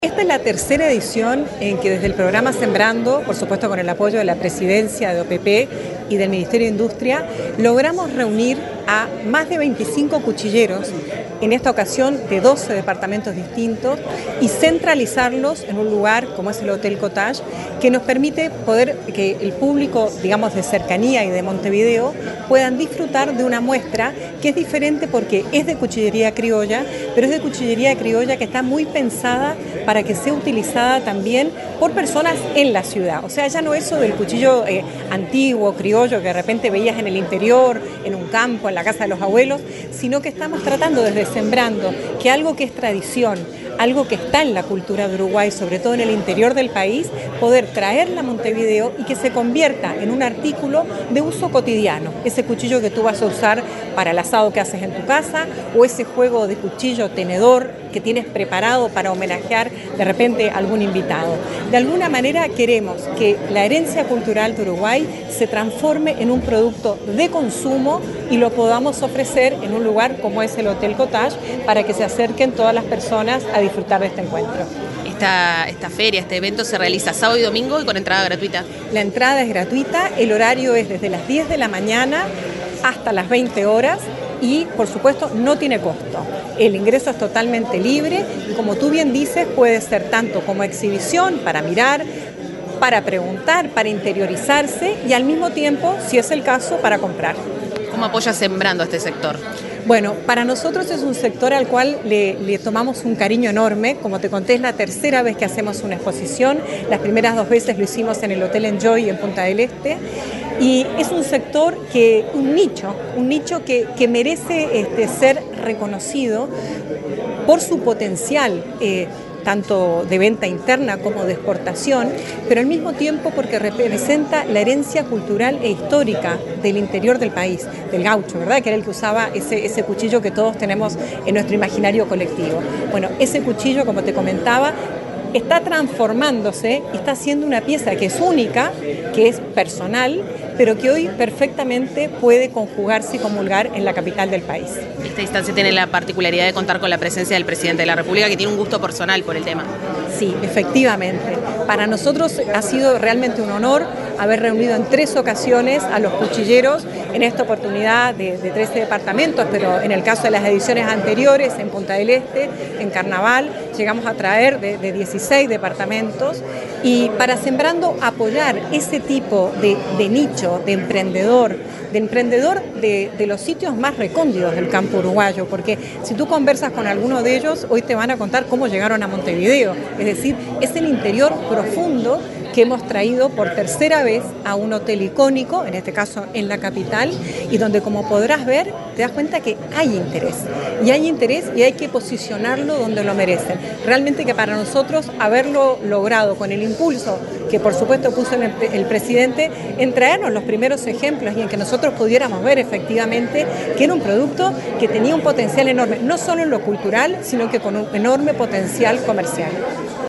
Esta es la tercera edición en que desde el programa Sembrando, por supuesto con el apoyo de la Presidencia de OPP y del Ministerio de Industria, logramos reunir a más de 25 cuchilleros, en esta ocasión de 12 departamentos distintos, y centralizarlos en un lugar como es el Hotel Cottage, que nos permite poder que el público, digamos, de cercanía y de Montevideo puedan disfrutar de una muestra que es diferente porque es de cuchillería criolla, pero es de cuchillería criolla que está muy pensada para que sea utilizada también por personas en la ciudad. O sea, ya no eso del cuchillo antiguo, criollo, que de repente veías en el interior, en un campo, en la casa de los abuelos, sino que estamos tratando desde Sembrando que algo que es tradición, algo que está en la cultura de Uruguay, sobre todo en el interior del país, poder traerla a Montevideo y que se convierta en un artículo de uso cotidiano. Ese cuchillo que tú vas a usar para el asado que haces en tu casa, o ese juego de cuchillo tenedor que tienes preparado para homenajear de repente a algún invitado. De alguna manera queremos que la herencia cultural de Uruguay se transforme en un producto de consumo y lo podamos ofrecer en un lugar como es el Hotel Cottage para que se acerquen todas las personas a disfrutar de este encuentro. Esta feria, este evento se realiza sábado y domingo y con entrada gratuita. La entrada es gratuita, el horario es desde las 10 de la mañana hasta las 20 horas y, por supuesto, no tiene costo. El ingreso es totalmente libre y, como tú bien dices, puede ser tanto como exhibición para mirar, para preguntar, para interiorizarse y al mismo tiempo, si es el caso, para comprar. ¿Cómo apoya Sembrando a este sector? Bueno, para nosotros es un sector al cual le tomamos un cariño enorme. Como te conté, es la tercera vez que hacemos una exposición. Las primeras 2 veces lo hicimos en el Hotel Enjoy en Punta del Este. Y es un sector un nicho que merece ser reconocido por su potencial, tanto de venta interna como de exportación, pero al mismo tiempo porque representa la herencia cultural e histórica del interior del país, del gaucho, ¿verdad? Que era el que usaba ese cuchillo que todos tenemos en nuestro imaginario colectivo. Bueno, ese cuchillo, como te comentaba, está transformándose y está haciendo una pieza que es única, que es personal, pero que hoy perfectamente puede conjugarse y comulgar en la capital del país. Esta instancia tiene la particularidad de contar con la presencia del presidente de la República, que tiene un gusto personal por el tema. Sí, efectivamente. Para nosotros ha sido realmente un honor haber reunido en 3 ocasiones a los cuchilleros, en esta oportunidad de 13 departamentos, pero en el caso de las ediciones anteriores, en Punta del Este, en Carnaval, llegamos a traer de 16 departamentos, y para Sembrando apoyar ese tipo de nicho, de emprendedor de los sitios más recónditos del campo uruguayo, porque si tú conversas con alguno de ellos, hoy te van a contar cómo llegaron a Montevideo, es decir, es el interior profundo que hemos traído por tercera vez a un hotel icónico, en este caso en la capital, y donde, como podrás ver, te das cuenta que hay interés y hay que posicionarlo donde lo merecen. Realmente que para nosotros haberlo logrado con el impulso que por supuesto puso el presidente en traernos los primeros ejemplos y en que nosotros pudiéramos ver efectivamente que era un producto que tenía un potencial enorme, no solo en lo cultural, sino que con un enorme potencial comercial.